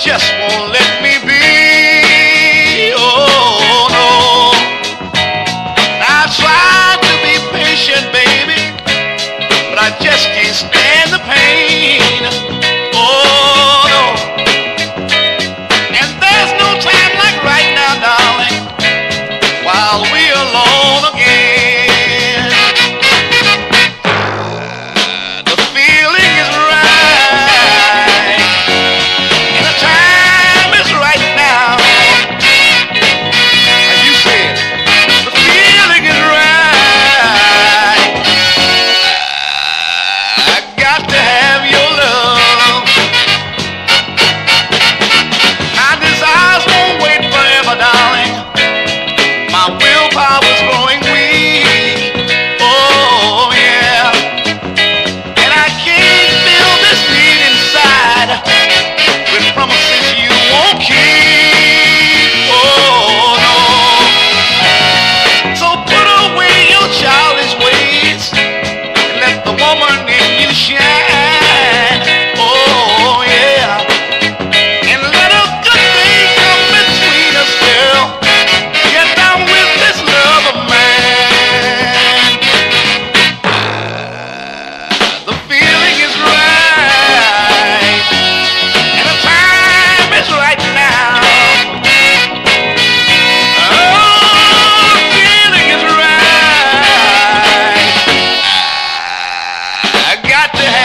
just won't let me be. Oh no, I tried to be patient, baby, but I just can't stand the pain. Oh no, and there's no time like right now, darling, while we're alone again. The feeling is right, and the time is right now. As you said, the feeling is right. I got to have your love. My desires won't wait forever, darling. My willpower's growing weak. Oh yeah, and I can't feel this need inside with promises you won't keep. Oh no, so put away your childish ways and let the woman in you shine. Oh yeah, and let a good thing come between us, girl. Get down with this love of mine. The feeling is right, and the time is right now. Oh, the feeling is right. I got to have